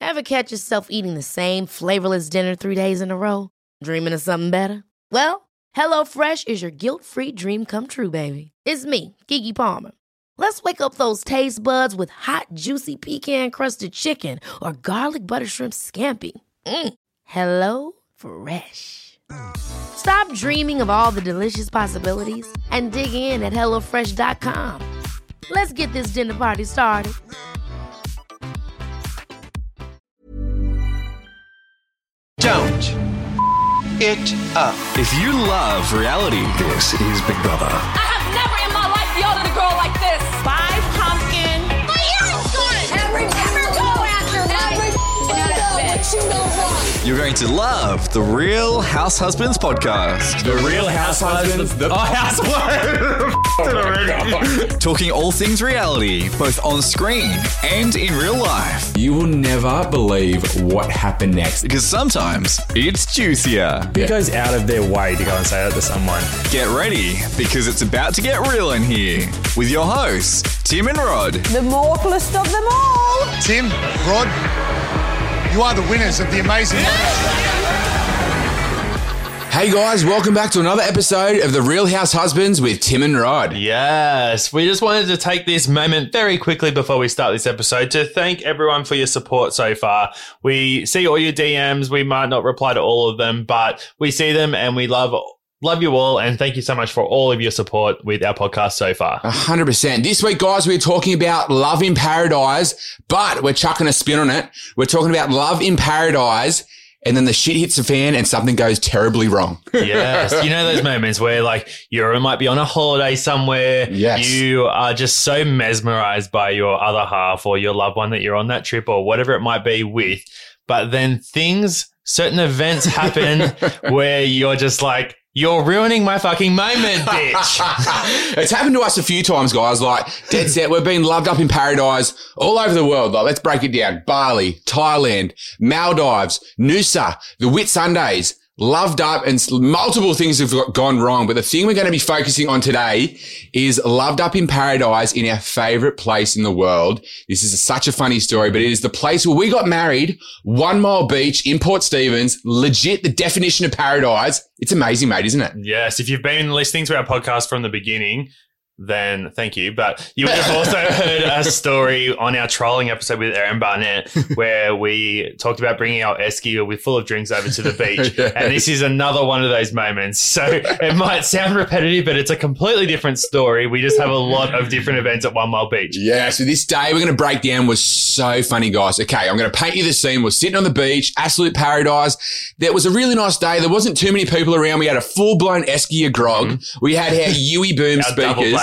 Ever catch yourself eating the same flavorless dinner 3 days in a row? Dreaming of something better? Well, HelloFresh is your guilt-free dream come true, baby. It's me, Keke Palmer. Let's wake up those taste buds with hot, juicy pecan-crusted chicken or garlic butter shrimp scampi. Hello Fresh. Stop dreaming of all the delicious possibilities and dig in at HelloFresh.com. Let's get this dinner party started. Don't it up. If you love reality, this is Big Brother. I have never in my life yelled at a girl like this. 5 pumpkin. My ear's gone. Every go after you're going to love the Real House Husbands podcast. The Real House Husbands. Talking all things reality, both on screen and in real life. You will never believe what happened next. Because sometimes it's juicier. Who goes out of their way to go and say that to someone? Get ready, because it's about to get real in here. With your hosts, Tim and Rod. The mortalist of them all. Tim, Rod, you are the winners of the amazing. Hey guys, welcome back to another episode of The Real House Husbands with Tim and Rod. Yes, we just wanted to take this moment very quickly before we start this episode to thank everyone for your support so far. We see all your DMs. We might not reply to all of them, but we see them and we love you all, and thank you so much for all of your support with our podcast so far. 100%. This week, guys, we're talking about love in paradise, but we're chucking a spin on it. We're talking about love in paradise, and then the shit hits the fan and something goes terribly wrong. Yes. You know those moments where like you might be on a holiday somewhere. Yes. You are just so mesmerized by your other half or your loved one that you're on that trip or whatever it might be with. But then certain events happen where you're just like, you're ruining my fucking moment, bitch. It's happened to us a few times, guys. Like, dead set, we've been loved up in paradise all over the world. Like, let's break it down. Bali, Thailand, Maldives, Noosa, the Whitsundays. Loved up, and multiple things have gone wrong. But the thing we're going to be focusing on today is loved up in paradise in our favorite place in the world. This is such a funny story, but it is the place where we got married, 1 Mile Beach in Port Stephens. Legit, the definition of paradise. It's amazing, mate, isn't it? Yes. If you've been listening to our podcast from the beginning, then thank you. But you would have also heard a story on our trolling episode with Erin Barnett where we talked about bringing our esky with full of drinks over to the beach. Yes. And this is another one of those moments. So it might sound repetitive, but it's a completely different story. We just have a lot of different events at 1 Mile Beach. Yeah. So this day we're going to break down was so funny, guys. Okay. I'm going to paint you the scene. We're sitting on the beach, absolute paradise. There was a really nice day. There wasn't too many people around. We had a full blown esky of grog. Mm-hmm. We had our Yui Boom speakers.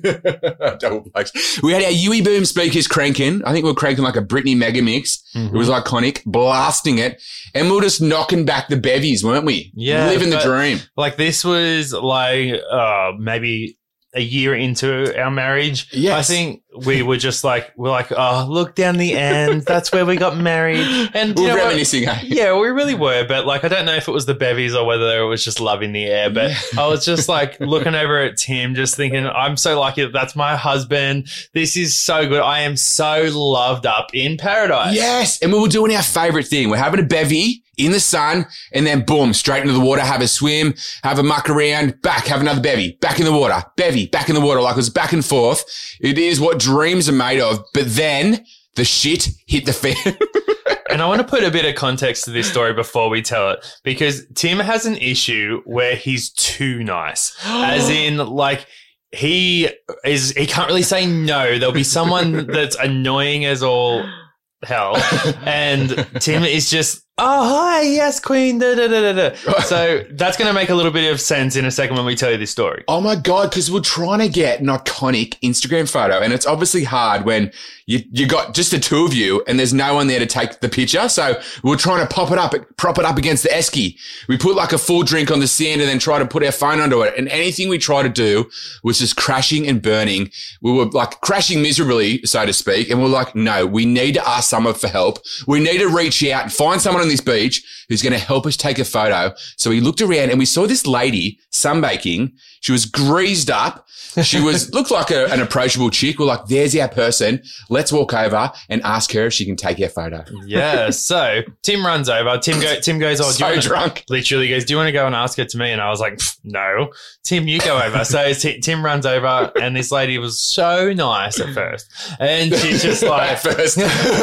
Double blacks. We had our Yui Boom speakers cranking. I think we were cranking like a Britney mega mix. Mm-hmm. It was iconic, blasting it. And we were just knocking back the bevies, weren't we? Yeah. Living the dream. Like this was like maybe a year into our marriage. Yes. I think we were just like, oh, look down the end. That's where we got married. And we're reminiscing, eh? Yeah, we really were. But like, I don't know if it was the bevies or whether it was just love in the air. But I was just like looking over at Tim, just thinking, I'm so lucky that that's my husband. This is so good. I am so loved up in paradise. Yes. And we were doing our favorite thing. We're having a bevy in the sun and then boom, straight into the water, have a swim, have a muck around, back, have another bevy, back in the water, bevy, back in the water. Like it was back and forth. It is what dreams are made of. But then the shit hit the fan. And I want to put a bit of context to this story before we tell it, because Tim has an issue where he's too nice. As in, like, he can't really say no. There'll be someone that's annoying as all hell. And Tim is just, oh, hi, yes, queen, da, da, da, da, da. So that's going to make a little bit of sense in a second when we tell you this story. Oh, my God, because we're trying to get an iconic Instagram photo, and it's obviously hard when you got just the two of you and there's no one there to take the picture. So we're trying to prop it up against the esky. We put like a full drink on the sand and then try to put our phone onto it. And anything we try to do was just crashing and burning. We were like crashing miserably, so to speak. And we're like, no, we need to ask someone for help. We need to reach out and find someone on this beach who's going to help us take a photo. So we looked around and we saw this lady sunbaking. She was greased up. She looked like an approachable chick. We're like, there's our person. Let's walk over and ask her if she can take our photo. Yeah. So Tim runs over. Tim goes, oh, So drunk. Literally goes, do you want to go and ask her to me? And I was like, no. Tim, you go over. So Tim runs over and this lady was so nice at first. And she's just like... At first.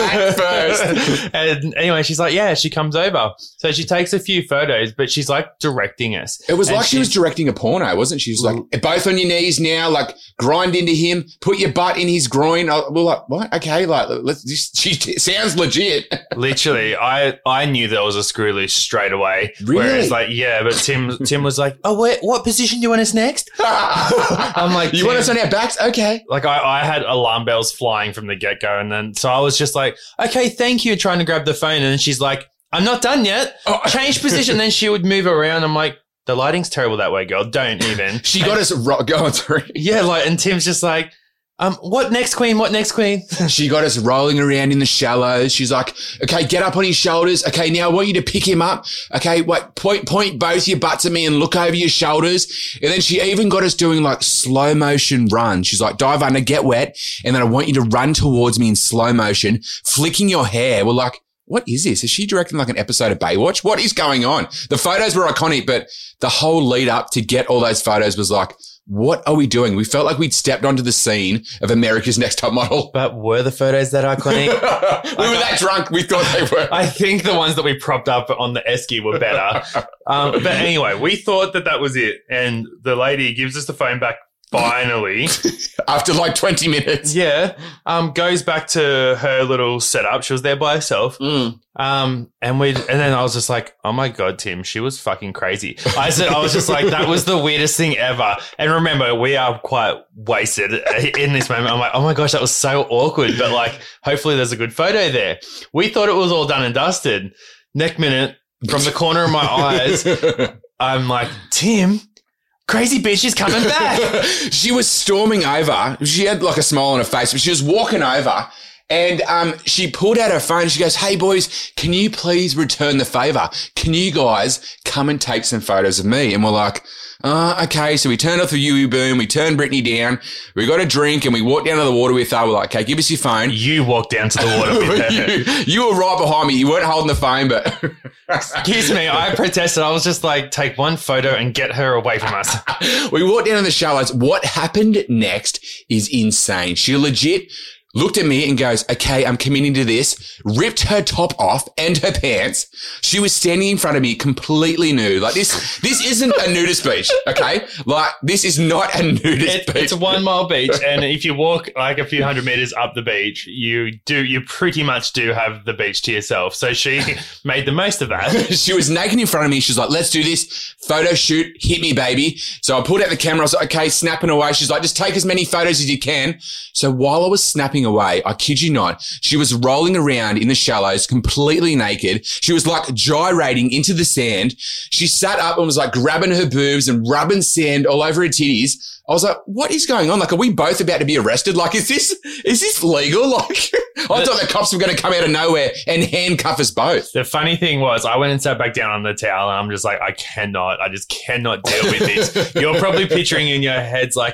And anyway, she's like, yeah, she comes over. So she takes a few photos, but she's like directing us. It was like she was directing a porno, wasn't she? She was like, both on your knees now, like grind into him, put your butt in his groin. We're like, what? Okay, like, she sounds legit. Literally, I knew there was a screw loose straight away. Really? Whereas like, yeah, but Tim was like, oh, wait, what position do you want us next? I'm like, you want us on our backs? Okay. Like I had alarm bells flying from the get-go. And then, so I was just like, okay, thank you, trying to grab the phone. And then she's like, I'm not done yet. Change position. Then she would move around. I'm like, the lighting's terrible that way, girl. Don't even. She got us going through. Yeah, like, and Tim's just like, what next, queen? What next, queen? She got us rolling around in the shallows. She's like, okay, get up on his shoulders. Okay, now I want you to pick him up. Okay, wait, point both your butts at me and look over your shoulders. And then she even got us doing like slow motion runs. She's like, dive under, get wet. And then I want you to run towards me in slow motion, flicking your hair. We're like, what is this? Is she directing like an episode of Baywatch? What is going on? The photos were iconic, but the whole lead up to get all those photos was like, what are we doing? We felt like we'd stepped onto the scene of America's Next Top Model. But were the photos that iconic? We were that drunk. We thought they were. I think the ones that we propped up on the esky were better. But anyway, we thought that was it. And the lady gives us the phone back finally. After like 20 minutes. Yeah. Goes back to her little setup. She was there by herself. And then I was just like, oh my God, Tim, she was fucking crazy. I was just like, that was the weirdest thing ever. And remember, we are quite wasted in this moment. I'm like, oh my gosh, that was so awkward. But like, hopefully there's a good photo there. We thought it was all done and dusted. Next minute, from the corner of my eyes, I'm like, Tim, crazy bitch is coming back. She was storming over. She had like a smile on her face, but she was walking over and she pulled out her phone. She goes, hey boys, can you please return the favor? Can you guys come and take some photos of me? And we're like, okay. So we turned off the Yui Boom. We turned Brittany down. We got a drink and we walked down to the water with her. We're like, okay, give us your phone. You walked down to the water with her. You were right behind me. You weren't holding the phone, but... Excuse me. I protested. I was just like, take one photo and get her away from us. We walked down in the shallows. What happened next is insane. She legit looked at me and goes, okay, I'm committing to this, ripped her top off and her pants. She was standing in front of me completely nude. Like this isn't a nudist beach, okay? Like this is not a nudist beach. It's a 1 mile beach. And if you walk like a few hundred meters up the beach, you pretty much do have the beach to yourself. So she made the most of that. She was naked in front of me. She's like, let's do this photo shoot. Hit me, baby. So I pulled out the camera. I was like, okay, snapping away. She's like, just take as many photos as you can. So while I was snapping away, I kid you not, she was rolling around in the shallows completely naked. She was like gyrating into the sand. She sat up and was like grabbing her boobs and rubbing sand all over her titties. I was like, what is going on? Like, are we both about to be arrested? Like, is this legal? Like, I thought the cops were going to come out of nowhere and handcuff us both. The funny thing was I went and sat back down on the towel and I'm just like, I just cannot deal with this. You're probably picturing in your heads like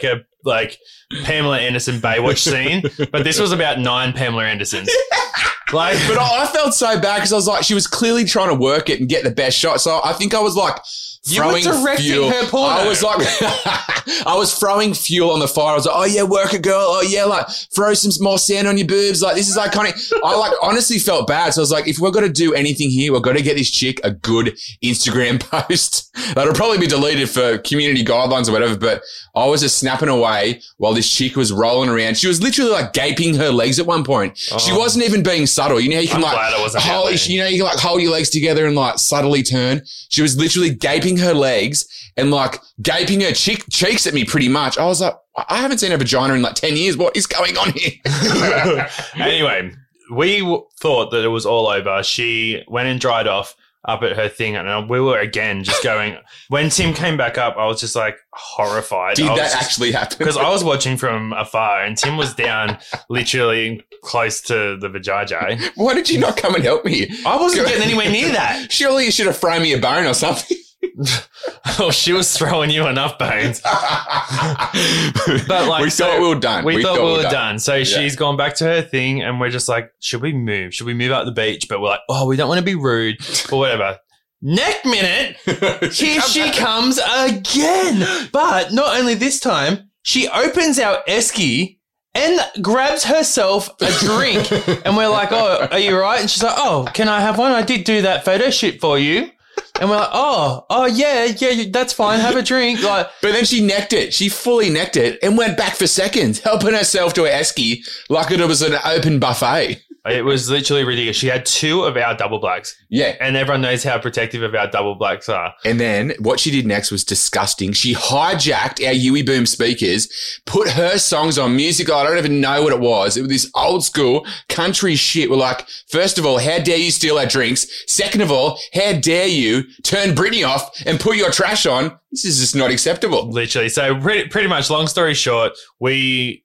Pamela Anderson Baywatch scene, but this was about 9 Pamela Andersons. But I felt so bad because I was like, she was clearly trying to work it and get the best shot. So I think I was like, throwing fuel. Her porno. I was like, I was throwing fuel on the fire. I was like, oh yeah, work it, girl. Oh yeah, like throw some more sand on your boobs. Like this is iconic. I like honestly felt bad. So I was like, if we're going to do anything here, we're going to get this chick a good Instagram post. That'll probably be deleted for community guidelines or whatever. But I was just snapping away while this chick was rolling around. She was literally like gaping her legs at one point. Oh. She wasn't even being subtle. You know, you can you can like hold your legs together and like subtly turn. She was literally gaping her legs and like gaping her cheeks at me pretty much. I was like, I haven't seen a vagina in like 10 years. What is going on here? Anyway, we thought that it was all over. She went and dried off. up at her thing, and we were again just going. When Tim came back up, I was just like horrified. Did that actually happen? Because I was watching from afar, and Tim was down literally close to the vajayjay. Why did you not come and help me? I wasn't getting anywhere near that. Surely you should have thrown me a bone or something. Oh, she was throwing you enough bones. But like, we thought we were done. We thought we were done. So she's gone back to her thing, and we're just like, should we move? Should we move out the beach? But we're like, oh, we don't want to be rude or whatever. Next minute, here she comes again. But not only this time, she opens our esky and grabs herself a drink. And we're like, oh, are you right? And she's like, oh, can I have one? I did do that photo shoot for you. And we're like, oh, yeah, that's fine. Have a drink. Like, but then she necked it. She fully necked it and went back for seconds, helping herself to her esky like it was an open buffet. It was literally ridiculous. She had 2 of our double blacks. Yeah. And everyone knows how protective of our double blacks are. And then what she did next was disgusting. She hijacked our Yui Boom speakers, put her songs on music. I don't even know what it was. It was this old school country shit. We're like, first of all, how dare you steal our drinks? Second of all, how dare you turn Britney off and put your trash on? This is just not acceptable. Literally. So pretty much, long story short, I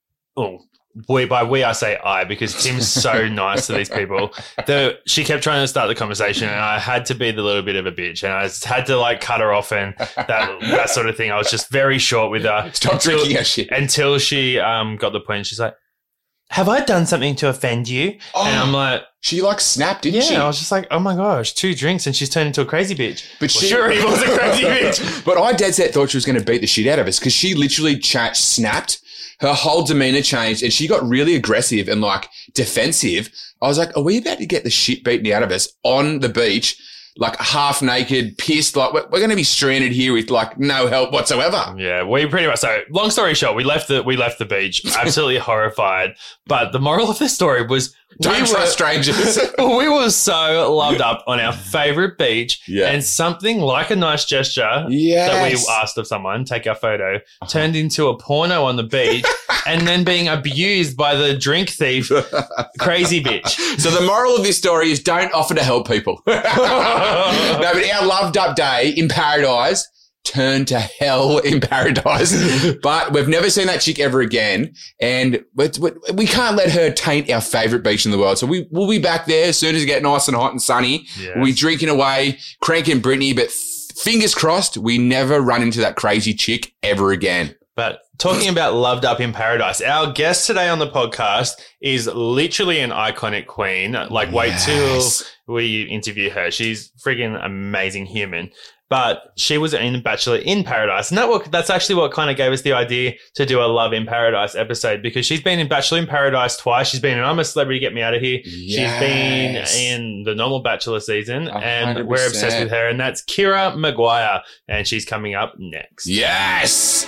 say I, because Tim's so nice to these people. She kept trying to start the conversation, and I had to be the little bit of a bitch, and I just had to like cut her off and that sort of thing. I was just very short with her. Stop drinking her shit. Until she got the point. She's like, have I done something to offend you? Oh, and I'm like, she like snapped, didn't she? Yeah, I was just like, oh my gosh, 2 drinks and she's turned into a crazy bitch. But she already was a crazy bitch. But I dead set thought she was going to beat the shit out of us because she literally snapped. Her whole demeanor changed and she got really aggressive and like defensive. I was like, are we about to get the shit beaten out of us on the beach? Like half naked, pissed, like we're going to be stranded here with like no help whatsoever. Yeah, we pretty much. So long story short, we left the beach, absolutely horrified. But the moral of the story was don't trust strangers. We were so loved up on our favorite beach, and something like a nice gesture that we asked of someone, take our photo, turned into a porno on the beach, and then being abused by the drink thief, crazy bitch. So the moral of this story is don't offer to help people. No, but our loved up day in paradise turned to hell in paradise. But we've never seen that chick ever again. And we can't let her taint our favourite beach in the world. So we'll be back there as soon as it gets nice and hot and sunny. Yes. We'll be drinking away, cranking Britney. But fingers crossed, we never run into that crazy chick ever again. But talking about loved up in paradise, our guest today on the podcast is literally an iconic queen. Like, wait till we interview her. She's friggin' amazing human. But she was in Bachelor in Paradise. And that's actually what kind of gave us the idea to do a Love in Paradise episode, because she's been in Bachelor in Paradise twice. She's been in I'm a Celebrity, Get Me Out of Here. Yes. She's been in the normal Bachelor season. 100%. And we're obsessed with her. And that's Kira Maguire. And she's coming up next. Yes.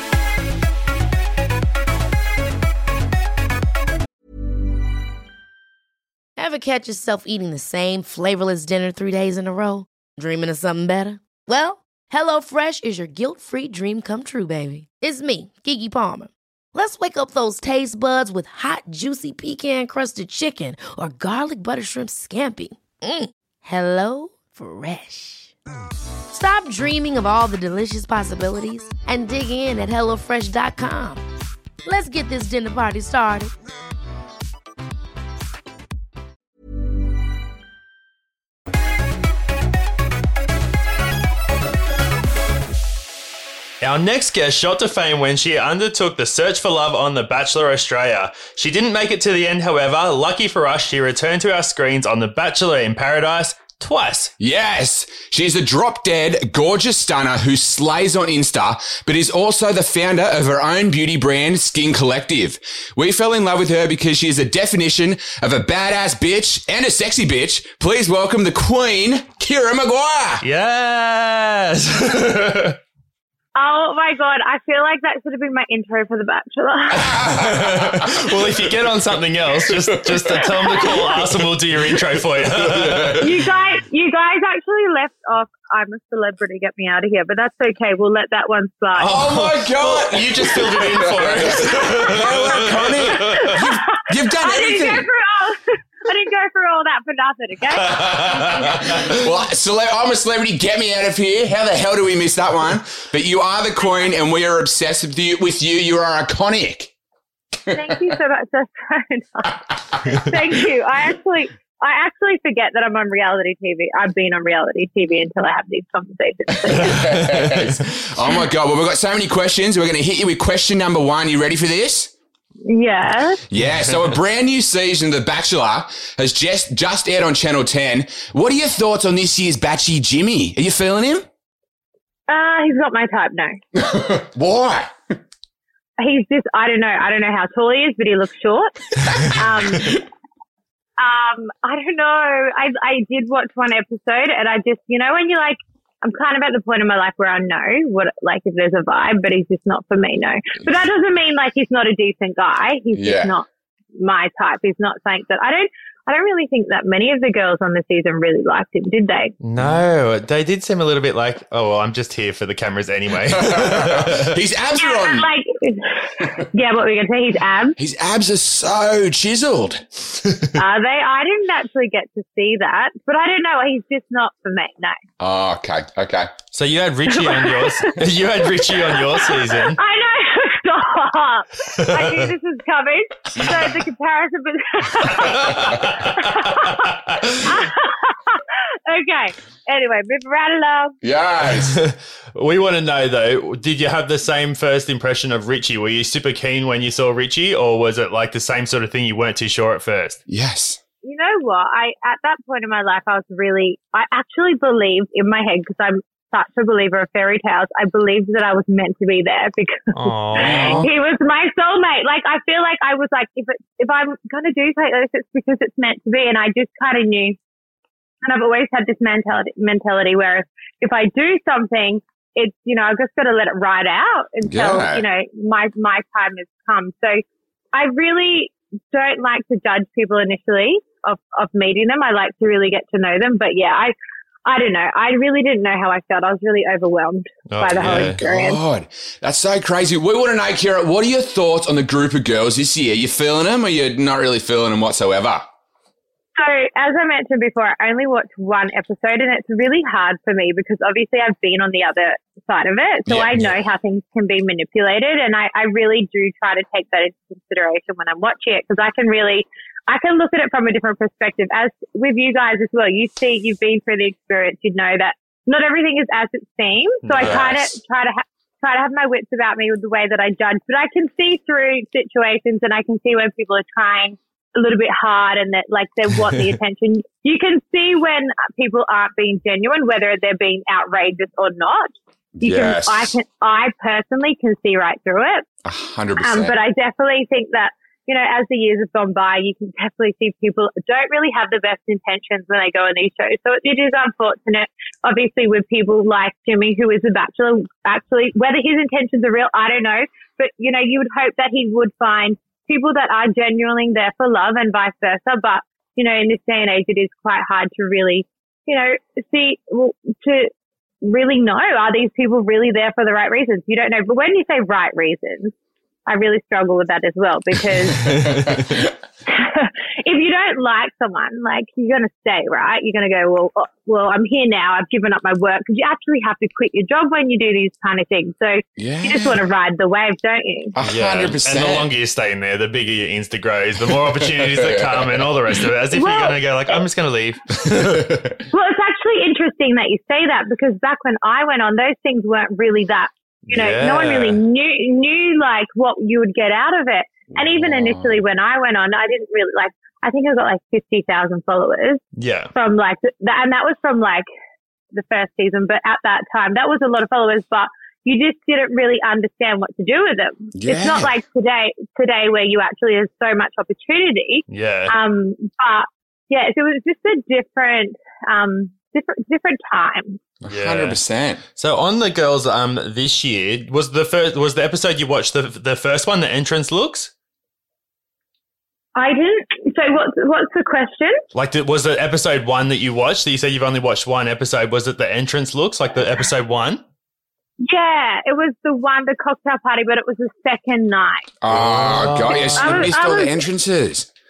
Ever catch yourself eating the same flavorless dinner 3 days in a row? Dreaming of something better? Well, HelloFresh is your guilt-free dream come true, baby. It's me, Keke Palmer. Let's wake up those taste buds with hot, juicy pecan-crusted chicken or garlic butter shrimp scampi. Hello Fresh. Stop dreaming of all the delicious possibilities and dig in at HelloFresh.com. Let's get this dinner party started. Our next guest shot to fame when she undertook the search for love on The Bachelor Australia. She didn't make it to the end, however. Lucky for us, she returned to our screens on The Bachelor in Paradise twice. Yes, she's a drop-dead, gorgeous stunner who slays on Insta, but is also the founder of her own beauty brand, Skin Collective. We fell in love with her because she is the definition of a badass bitch and a sexy bitch. Please welcome the Queen, Kira Maguire. Yes. Oh my God, I feel like that should have been my intro for The Bachelor. Well, if you get on something else, just tell them to call us and we'll do your intro for you. You guys actually left off I'm a Celebrity, Get Me Out of Here, but that's okay. We'll let that one slide. Oh my God. Well, you just filled it in for us. You've done everything. I didn't go through all that for nothing, okay? Well, I'm a celebrity. Get me out of here. How the hell do we miss that one? But you are the queen, and we are obsessed with you. You are iconic. Thank you so much. That's so nice. Thank you. I actually forget that I'm on reality TV. I've been on reality TV until I have these conversations. Oh, my God. Well, we've got so many questions. We're going to hit you with question number 1. You ready for this? Yeah. Yeah. So a brand new season of The Bachelor has just aired on Channel 10. What are your thoughts on this year's Batchy Jimmy? Are you feeling him? He's not my type, no. Why? He's just, I don't know how tall he is, but he looks short. I don't know. I did watch one episode and I just, when you're like, I'm kind of at the point in my life where I know what, like, if there's a vibe, but he's just not for me, no. But that doesn't mean like he's not a decent guy. He's just not my type. He's not something that I don't really think that many of the girls on the season really liked him, did they? No, they did seem a little bit like, oh, well, I'm just here for the cameras anyway. His abs are on. Yeah, what were we going to say? His abs? His abs are so chiseled. Are they? I didn't actually get to see that, but I don't know. He's just not for me, no. Oh, okay. So you had Richie on yours. You had Richie on your season. I know. Stop. I knew this was coming. So the comparison Okay. Anyway, move right along. Yes. We want to know, though, did you have the same first impression of Richie? Were you super keen when you saw Richie, or was it like the same sort of thing, you weren't too sure at first? Yes. You know what? At that point in my life, I actually believed in my head, because I'm such a believer of fairy tales, I believed that I was meant to be there because he was my soulmate. Like, I feel like I was like, if I'm going to do something like this, it's because it's meant to be. And I just kind of knew. And I've always had this mentality where if I do something, it's, I've just got to let it ride out until, my time has come. So I really don't like to judge people initially of meeting them. I like to really get to know them. But yeah, I don't know. I really didn't know how I felt. I was really overwhelmed by the whole experience. God, that's so crazy. We want to know, Kira, what are your thoughts on the group of girls this year? Are you feeling them, or you're not really feeling them whatsoever? So, as I mentioned before, I only watched one episode, and it's really hard for me because obviously I've been on the other side of it. So I know how things can be manipulated, and I really do try to take that into consideration when I'm watching it, because I can look at it from a different perspective. As with you guys as well, you've been through the experience, you know that not everything is as it seems. So I try to have my wits about me with the way that I judge, but I can see through situations, and I can see when people are trying a little bit hard and that like they want the attention. You can see when people aren't being genuine, whether they're being outrageous or not. I personally can see right through it. 100%. But I definitely think that, as the years have gone by, you can definitely see people don't really have the best intentions when they go on these shows. So it is unfortunate, obviously, with people like Jimmy, who is a bachelor. Actually, whether his intentions are real, I don't know. But, you would hope that he would find people that are genuinely there for love and vice versa. But, in this day and age, it is quite hard to really, to really know, are these people really there for the right reasons? You don't know. But when you say right reasons, I really struggle with that as well, because if you don't like someone, like, you're going to stay, right? You're going to go, well, I'm here now. I've given up my work, because you actually have to quit your job when you do these kind of things. So you just want to ride the wave, don't you? 100%. And the longer you stay in there, the bigger your Insta grows, the more opportunities that come and all the rest of it. As if you're going to go like, I'm just going to leave. Well, it's actually interesting that you say that, because back when I went on, those things weren't really that. No one really knew like what you would get out of it. And even initially when I went on, I didn't really I think I got like 50,000 followers. Yeah. From like and that was from like the first season. But at that time, that was a lot of followers, but you just didn't really understand what to do with them. Yeah. It's not like today where you actually have so much opportunity. Yeah. But yeah, so it was just a different time. 100%. So on the girls, this year was the episode you watched the first one, the entrance looks? I didn't. So what's the question? Like, was it episode 1 that you watched? You said you've only watched one episode. Was it the entrance looks, like the episode 1? Yeah, it was the cocktail party, but it was the second night. Oh, God, yes, you missed all the entrances.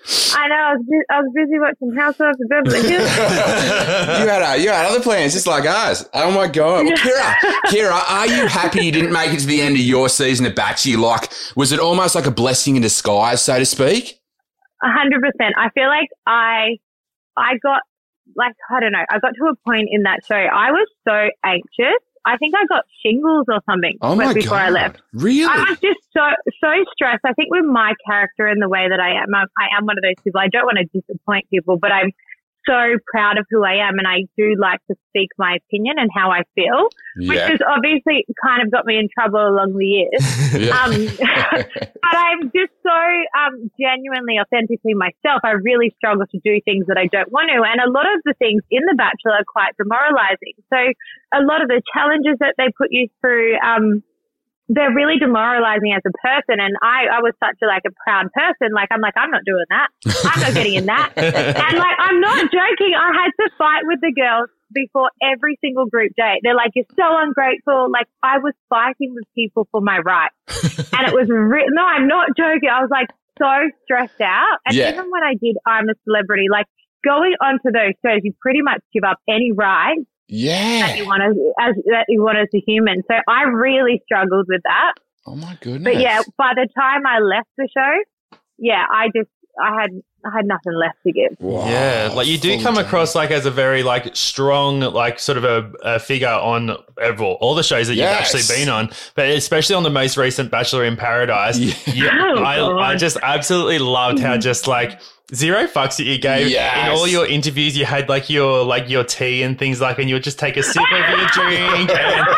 I know. I was busy watching Housewives of Beverly Hills. You had other plans, just like us. Oh my God. Well, Kira, are you happy you didn't make it to the end of your season of Batchy? Like, was it almost like a blessing in disguise, so to speak? 100%. I feel like I got, like, I don't know, I got to a point in that show. I was so anxious. I think I got shingles or something before I left. Really? I was just so stressed. I think with my character and the way that I am one of those people. I don't want to disappoint people, but I'm so proud of who I am, and I do like to speak my opinion and how I feel, which has obviously kind of got me in trouble along the years. But I'm just so genuinely, authentically myself. I really struggle to do things that I don't want to, and a lot of the things in The Bachelor are quite demoralizing. So a lot of the challenges that they put you through, they're really demoralizing as a person. And I was such a proud person. Like, I'm not doing that. I'm not getting in that. And like, I'm not joking. I had to fight with the girls before every single group date. They're like, you're so ungrateful. Like, I was fighting with people for my rights. And it was, no, I'm not joking. I was like so stressed out. And even when I did I'm a Celebrity, like going onto those shows, you pretty much give up any right that you want as a human. So I really struggled with that. Oh my goodness. But yeah, by the time I left the show, I had nothing left to give. Wow. Yeah, like you do come across like as a very like strong, like sort of a figure on all the shows that you've actually been on, but especially on the most recent Bachelor in Paradise. I just absolutely loved how just like zero fucks that you gave in all your interviews. You had like your tea and things like, and you would just take a sip of your drink.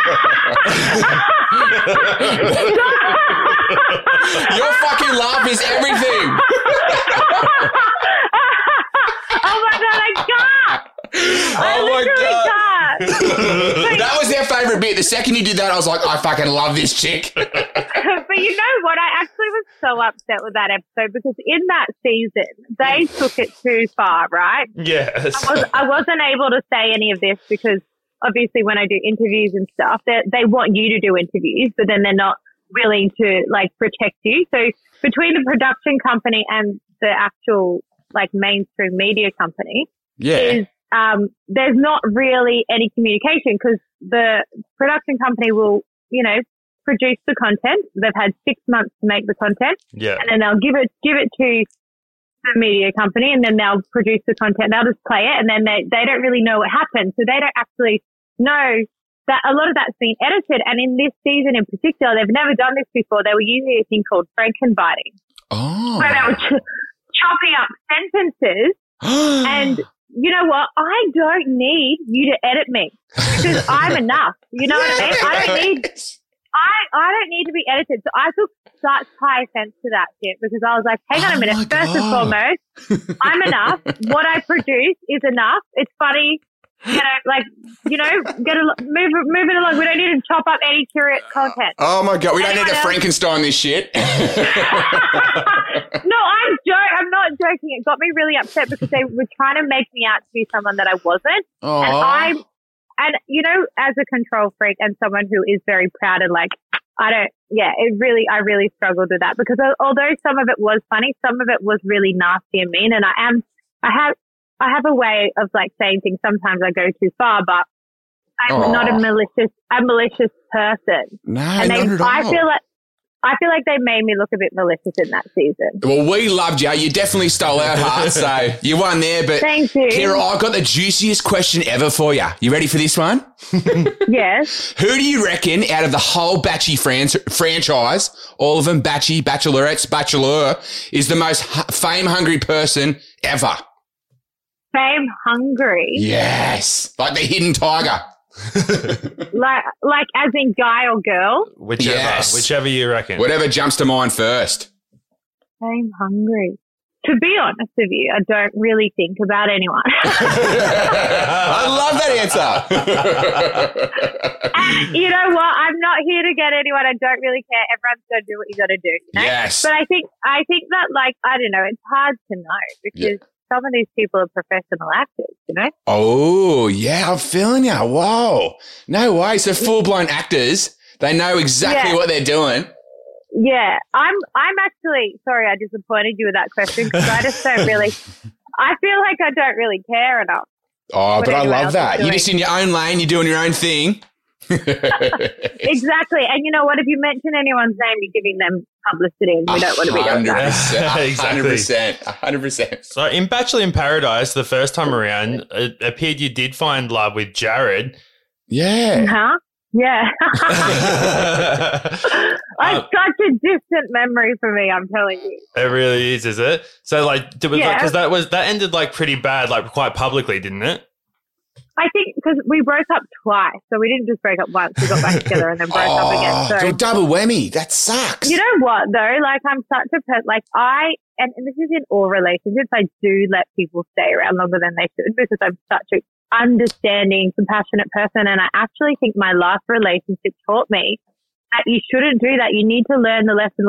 Your fucking laugh is everything. Oh my God, I can't. That was their favourite bit. The second you did that, I was like, I fucking love this chick. But you know what? I actually was so upset with that episode because in that season, they took it too far, right? Yes. I wasn't able to say any of this because obviously when I do interviews and stuff, they want you to do interviews, but then they're not willing to like protect you. So between the production company and the actual like mainstream media company, there's not really any communication because the production company will, produce the content. They've had 6 months to make the content, and then they'll give it to the media company, and then they'll produce the content. They'll just play it, and then they don't really know what happened, so they don't actually know that a lot of that's been edited. And in this season in particular, they've never done this before. They were using a thing called Frankenbiting, where they were chopping up sentences. And you know what? I don't need you to edit me because I'm enough. You know what I mean? I don't need to be edited. So I took such high offense to that shit because I was like, hang on a minute. First and foremost, I'm enough. What I produce is enough. It's funny. Move it along. We don't need to chop up any curated content. Oh my God, we don't need to Frankenstein this shit. No, I'm not joking. It got me really upset because they were trying to make me out to be someone that I wasn't. Aww. And as a control freak and someone who is very proud and like, I really struggled with that because although some of it was funny, some of it was really nasty and mean. And I have a way of like saying things. Sometimes I go too far, but I'm not a malicious person. No, not at all. I feel like they made me look a bit malicious in that season. Well, we loved you. You definitely stole our hearts, so you won there. But thank you. Kira, I've got the juiciest question ever for you. You ready for this one? Yes. Who do you reckon out of the whole Batchy franchise, all of them, Batchy, Bachelorettes, Bachelor, is the most fame-hungry person ever? Fame hungry? Yes. Like the hidden tiger. like as in guy or girl? Whichever you reckon. Whatever jumps to mind first. Fame hungry. To be honest with you, I don't really think about anyone. I love that answer. And you know what? I'm not here to get anyone. I don't really care. Everyone's got to do what you got to do. You know? Yes. But I think that, like, I don't know, it's hard to know because some of these people are professional actors, you know? Oh, yeah, I'm feeling you. Whoa. No way. So full-blown actors, they know exactly what they're doing. Yeah, I'm actually sorry I disappointed you with that question because I just don't really. I feel like I don't really care enough. Oh, but I love that. You're doing. just in your own lane. You're doing your own thing. Exactly. And you know what? If you mention anyone's name, you're giving them publicity and we don't want to be doing that. 100%. 100%. So in Bachelor in Paradise, the first time around, it appeared you did find love with Jared. Yeah. Huh? Yeah. It's such a distant memory for me, I'm telling you. It really is it? So like, because that ended like pretty bad, like quite publicly, didn't it? I think because we broke up twice, so we didn't just break up once. We got back together and then broke up again. So double whammy. That sucks. You know what though? Like I'm such a person. Like and this is in all relationships. I do let people stay around longer than they should because I'm such an understanding, compassionate person. And I actually think my last relationship taught me that you shouldn't do that. You need to learn the lesson.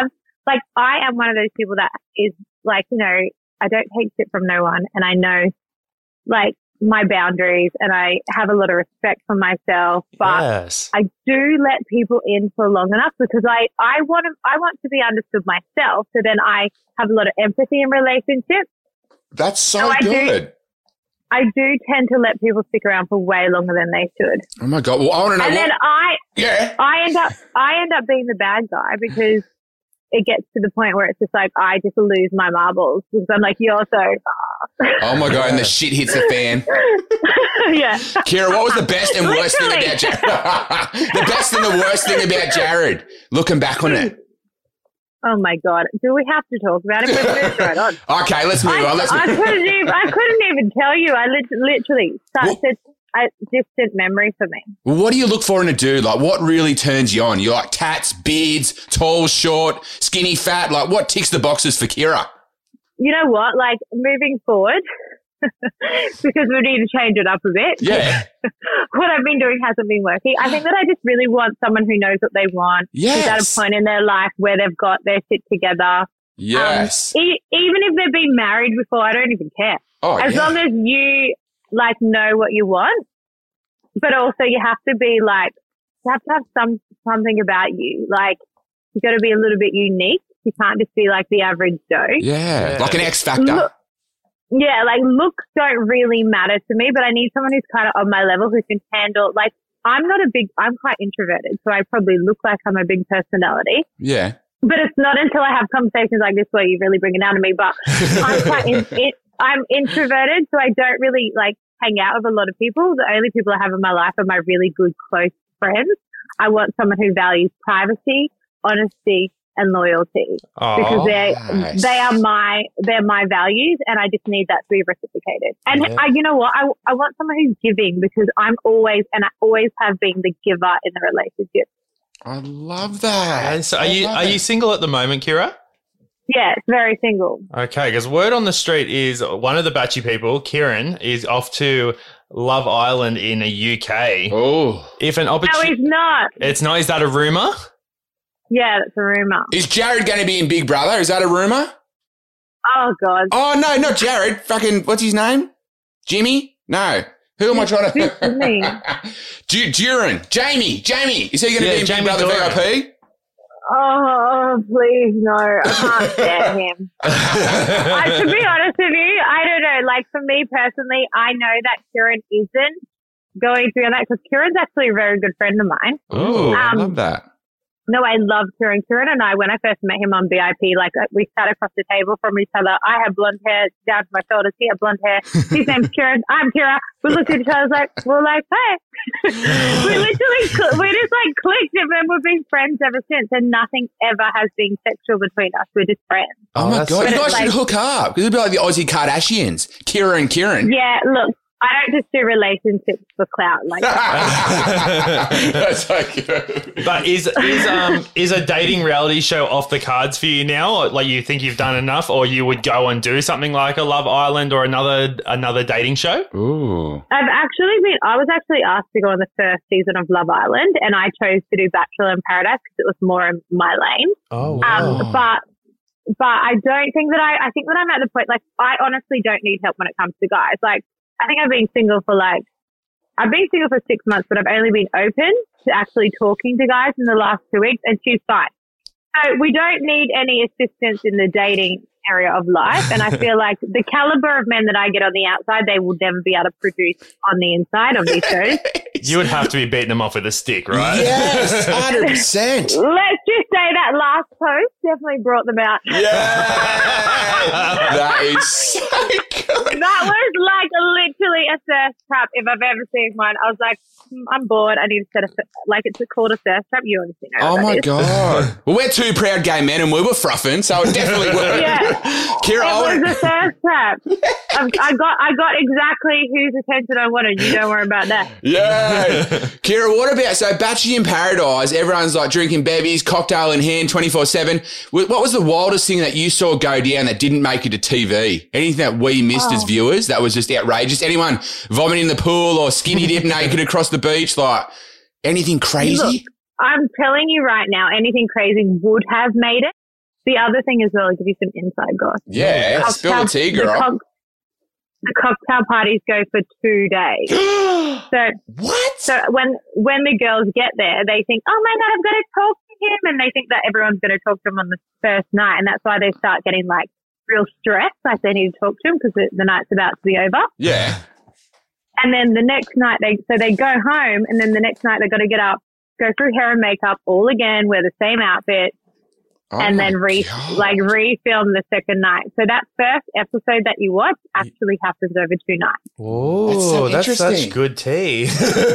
I am one of those people that is like, you know, I don't take shit from no one, and I know like my boundaries and I have a lot of respect for myself, but yes. I do let people in for long enough because I want to be understood myself. So then I have a lot of empathy in relationships. That's so good. I do tend to let people stick around for way longer than they should. Oh my God. Well, I want to know. And then I end up being the bad guy because it gets to the point where it's just like I just lose my marbles because I'm like, you're so far. Oh my God, and the shit hits the fan. Yeah. Kira, what was the best and worst thing about Jared? The best and the worst thing about Jared, looking back on it. Oh my God. Do we have to talk about it? Let's move right on. Okay, let's move on. I couldn't even tell you. I literally such a distant memory for me. Well, what do you look for in a dude? Like, what really turns you on? You like tats, beards, tall, short, skinny, fat? Like, what ticks the boxes for Kira? You know what? Like, moving forward, because we need to change it up a bit. Yeah. What I've been doing hasn't been working. I think that I just really want someone who knows what they want. Yes. Who's at a point in their life where they've got their shit together. Yes. Even if they've been married before, I don't even care. As long as you like know what you want, but also you have to be like, you have to have something about you. Like you got to be a little bit unique. You can't just be like the average Joe. Yeah. Like an X factor. Like looks don't really matter to me, but I need someone who's kind of on my level who can handle, like I'm quite introverted, so I probably look like I'm a big personality. Yeah. But it's not until I have conversations like this where you really bring it down to me, but I'm introverted, so I don't really like hang out with a lot of people. The only people I have in my life are my really good close friends. I want someone who values privacy, honesty, and loyalty because they're my values, and I just need that to be reciprocated. And you know what? I want someone who's giving because I always have been the giver in the relationship. I love that. And so are you single at the moment, Kira? Yeah, it's very single. Okay, because word on the street is one of the Batchy people, Kieran, is off to Love Island in the UK. Oh. If an opportunity. No, he's not. It's not. Is that a rumour? Yeah, that's a rumour. Is Jared going to be in Big Brother? Is that a rumour? Oh, God. Oh, no, not Jared. Fucking, what's his name? Jimmy? No. Who am I trying to... Duran. Jamie. Is he going to be in Big Brother VIP? Oh, please, no. I can't stand him. To be honest with you, I don't know. Like, for me personally, I know that Kieran isn't going through that because Kieran's actually a very good friend of mine. Oh, I love that. No, I love Kieran. Kieran and I, when I first met him on VIP, like we sat across the table from each other. I had blonde hair down to my shoulders. He had blonde hair. His name's Kieran. I'm Kira. We looked at each other we're like, hey. we just like clicked and then we've been friends ever since, and nothing ever has been sexual between us. We're just friends. Oh my God. You guys should hook up because it'd be like the Aussie Kardashians. Kira and Kieran. Yeah, look. I don't just do relationships for clout like that. That's so good. But is a dating reality show off the cards for you now? Like you think you've done enough, or you would go and do something like a Love Island or another dating show? Ooh. I was actually asked to go on the first season of Love Island, and I chose to do Bachelor in Paradise because it was more in my lane. Oh, wow. But I don't think that I think that I'm at the point, like, I honestly don't need help when it comes to guys. Like, I think I've been single for 6 months, but I've only been open to actually talking to guys in the last 2 weeks, and she's fine. So we don't need any assistance in the dating area of life. And I feel like the caliber of men that I get on the outside, they will never be able to produce on the inside of these shows. You would have to be beating them off with a stick, right? Yes, 100%. Let's just say that last post definitely brought them out. Yeah. That is so good. That was like literally a thirst trap if I've ever seen one. I was like, I'm bored. I need to set it's called a thirst trap. You obviously know. Oh my God. Well, we're two proud gay men and we were fruffing, so it definitely worked. Yeah. Kira, it was a thirst trap. I got exactly whose attention I wanted. You don't worry about that. Yeah. Kira, what about, so Bachelor in Paradise, everyone's like drinking bevies, cocktail in hand 24/7. What was the wildest thing that you saw go down that didn't make it to TV? Anything that we missed as viewers that was just outrageous? Anyone vomiting in the pool or skinny dip naked across the beach? Like anything crazy? Look, I'm telling you right now, anything crazy would have made it. The other thing as well, I'll give you some inside gossip. Yeah, spill the tea, girl. The cocktail parties go for 2 days. So what? So when the girls get there, they think, oh my God, I'm going to talk to him. And they think that everyone's going to talk to him on the first night. And that's why they start getting like real stressed, like they need to talk to him because the night's about to be over. Yeah. And then the next night, they go home, and then the next night they've got to get up, go through hair and makeup all again, wear the same outfit, and then refilm the second night. So that first episode that you watch actually happens over 2 nights. Oh, that's such good tea.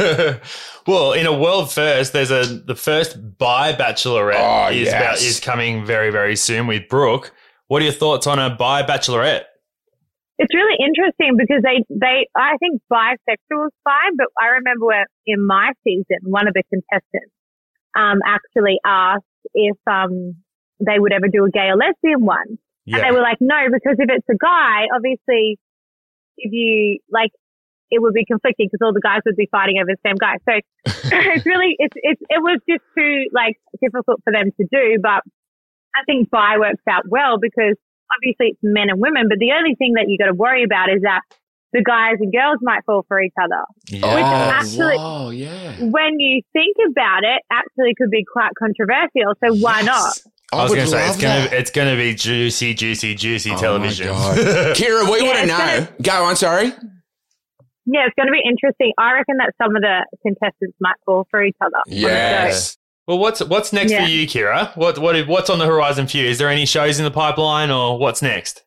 Well, in a world first, there's the first bi bachelorette is coming very, very soon with Brooke. What are your thoughts on a bi bachelorette? It's really interesting because I think bisexual is fine, but I remember in my season, one of the contestants actually asked if they would ever do a gay or lesbian one. Yeah. And they were like, no, because if it's a guy, obviously, if you like, it would be conflicting because all the guys would be fighting over the same guy. So it's really, it was just too like difficult for them to do. But I think bi works out well because obviously it's men and women, but the only thing that you got to worry about is that the guys and girls might fall for each other. Yeah. Which actually, when you think about it, actually could be quite controversial. So why not? I was going to say it's going to be juicy television. Kira, we want to know. Go on, sorry. Yeah, it's going to be interesting. I reckon that some of the contestants might fall for each other. Yes. Well, what's next for you, Kira? What's on the horizon for you? Is there any shows in the pipeline, or what's next?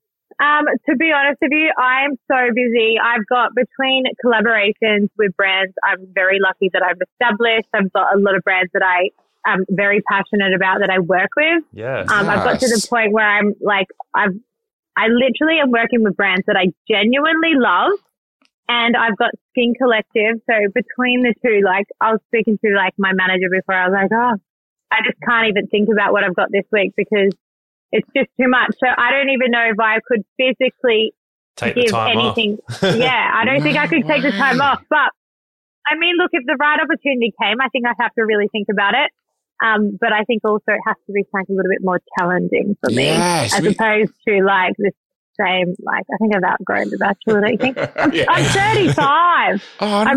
To be honest with you, I'm so busy. I've got between collaborations with brands, I'm very lucky that I've established. I've got a lot of brands that I'm very passionate about that I work with. Yeah. I've got to the point where I'm like, I literally am working with brands that I genuinely love. And I've got Skin Collective. So between the two, like I was speaking to like my manager before, I was like, I just can't even think about what I've got this week because it's just too much. So I don't even know if I could physically give anything. Yeah, I don't think I could take the time off. But I mean, look, if the right opportunity came, I think I'd have to really think about it. But I think also it has to be something a little bit more challenging for me as opposed to like this same, like I think I've outgrown The Bachelor, don't you think? I'm 35. I'm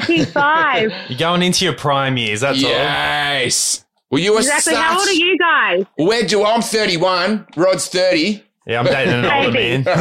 35. You're going into your prime years, that's all. Yes. Well, you were exactly. How old are you guys? I'm 31. Rod's 30. Yeah, I'm dating an older man. But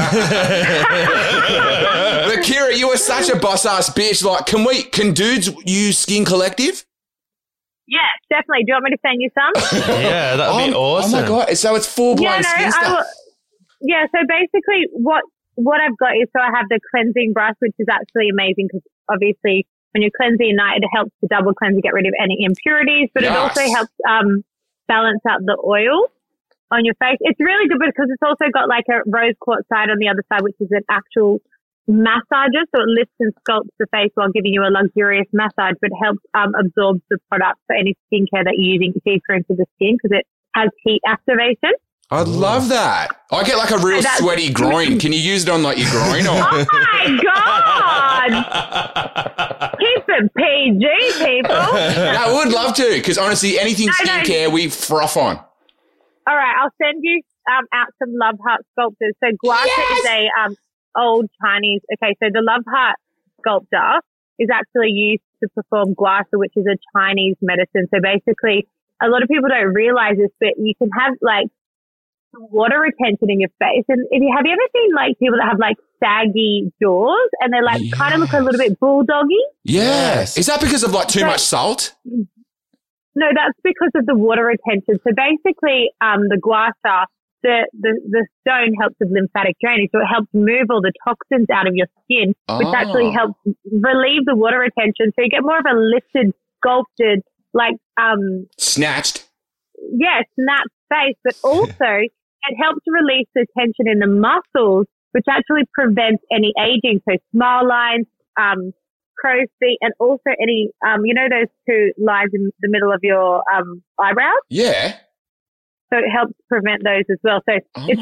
Kira, you are such a boss-ass bitch. Like, can dudes use Skin Collective? Yeah, definitely. Do you want me to send you some? Yeah, that would be awesome. Oh, my God. So it's full-blown skin stuff. Yeah, so basically what I've got is, so I have the cleansing brush, which is actually amazing because obviously when you're cleansing at night, it helps to double cleanse and get rid of any impurities, but it also helps balance out the oil on your face. It's really good because it's also got like a rose quartz side on the other side, which is an actual massager, so it lifts and sculpts the face while giving you a luxurious massage, but helps absorb the product for any skincare that you're using deeper into the skin because it has heat activation. I'd love that. I get like a real sweaty groin. Can you use it on like your groin? Or? Oh my God! Keep it PG, people. I would love to because honestly, anything skincare we froth on. All right, I'll send you out some Love Heart sculptors. So guasha is a old Chinese. Okay, so the Love Heart sculptor is actually used to perform guasha, which is a Chinese medicine. So basically, a lot of people don't realize this, but you can have like water retention in your face. And have you ever seen like people that have like saggy jaws and they're like kind of look a little bit bulldoggy? Yes. Is that because of like too much salt? No, that's because of the water retention. So basically, the guasha, the stone helps with lymphatic drainage. So it helps move all the toxins out of your skin, which actually helps relieve the water retention. So you get more of a lifted, sculpted, like snatched. Yeah, snatched face, but also it helps release the tension in the muscles, which actually prevents any aging. So smile lines, crow's feet, and also any, those two lines in the middle of your eyebrows? Yeah. So it helps prevent those as well. So it's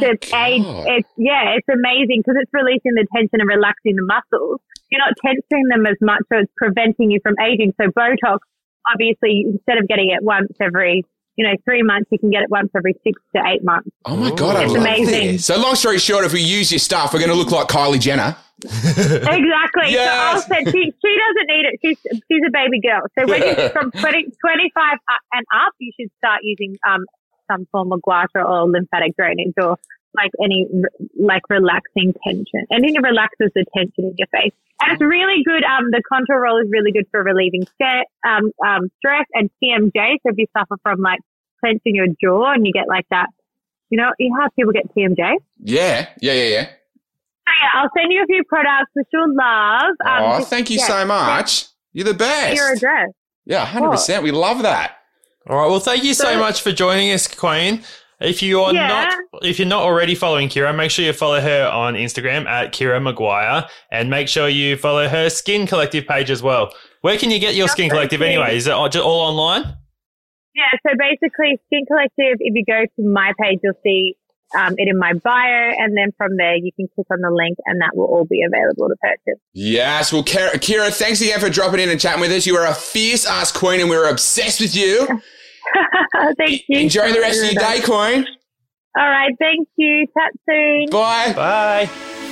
amazing because it's releasing the tension and relaxing the muscles. You're not tensing them as much, so it's preventing you from aging. So Botox, obviously, instead of getting it once every 3 months, you can get it once every 6 to 8 months. Oh my God, I love amazing. this. So long story short, if we use your stuff, we're going to look like Kylie Jenner. Exactly. Yes. So she doesn't need it. She's a baby girl. So when you from 25 and up, you should start using some form of guasha or lymphatic drainage or like any like relaxing tension. Anything that relaxes the tension in your face. And it's really good. The contour roll is really good for relieving stress and TMJ. So if you suffer from like clenching your jaw and you get like that, you have people get TMJ. Yeah. So yeah, I'll send you a few products which you'll love. Thank you so much. You're the best. Your address. Yeah, 100%. We love that. All right. Well, thank you so much for joining us, Queen. If you're not already following Kira, make sure you follow her on Instagram at Kira Maguire, and make sure you follow her Skin Collective page as well. Where can you get your Skin Collective anyway? Is it all online? Yeah. So basically, Skin Collective. If you go to my page, you'll see it in my bio, and then from there you can click on the link, and that will all be available to purchase. Yes. Well, Kira, thanks again for dropping in and chatting with us. You are a fierce ass queen, and we're obsessed with you. Thank you. Enjoy the rest of your day, Queen. All right. Thank you. Chat soon. Bye. Bye.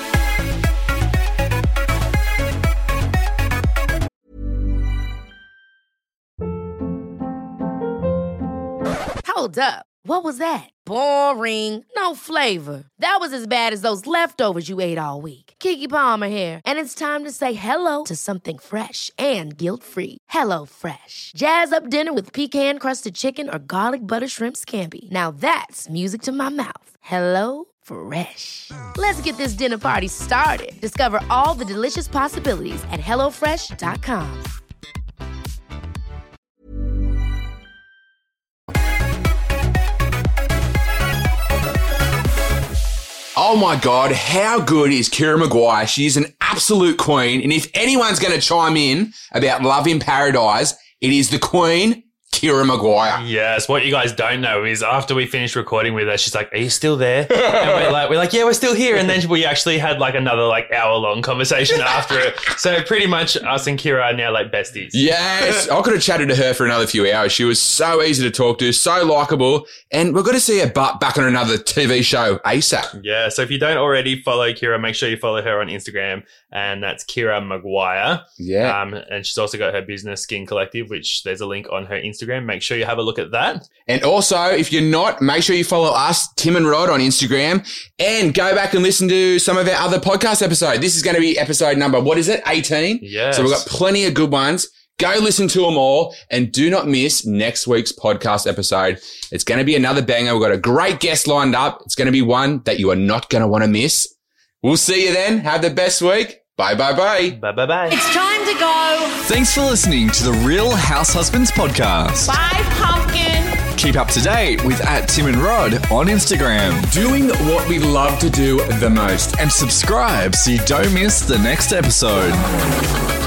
Hold up. What was that? Boring. No flavor. That was as bad as those leftovers you ate all week. Keke Palmer here. And it's time to say hello to something fresh and guilt-free. Hello Fresh. Jazz up dinner with pecan-crusted chicken or garlic butter shrimp scampi. Now that's music to my mouth. Hello Fresh. Let's get this dinner party started. Discover all the delicious possibilities at HelloFresh.com. Oh my God, how good is Kira Maguire? She is an absolute queen. And if anyone's going to chime in about Love in Paradise, it is the queen, Kira Maguire. Yes, what you guys don't know is after we finished recording with her, she's like, "Are you still there?" And we're like, "Yeah, we're still here." And then we actually had like another like hour-long conversation after it. So pretty much us and Kira are now like besties. Yes, I could have chatted to her for another few hours. She was so easy to talk to, so likable, and we're going to see her butt back on another TV show ASAP. Yeah, so if you don't already follow Kira, make sure you follow her on Instagram, and that's Kira Maguire. Yeah. And she's also got her business, Skin Collective, which there's a link on her Instagram. Make sure you have a look at that. And also, if you're not, make sure you follow us, Tim and Rod, on Instagram, and go back and listen to some of our other podcast episodes. This is going to be episode number, 18? Yes. So we've got plenty of good ones. Go listen to them all, and do not miss next week's podcast episode. It's going to be another banger. We've got a great guest lined up. It's going to be one that you are not going to want to miss. We'll see you then. Have the best week. Bye, bye, bye. Bye, bye, bye. It's time to go. Thanks for listening to the Real House Husbands podcast. Bye, pumpkin. Keep up to date with @Tim and Rod on Instagram. Doing what we love to do the most. And subscribe so you don't miss the next episode.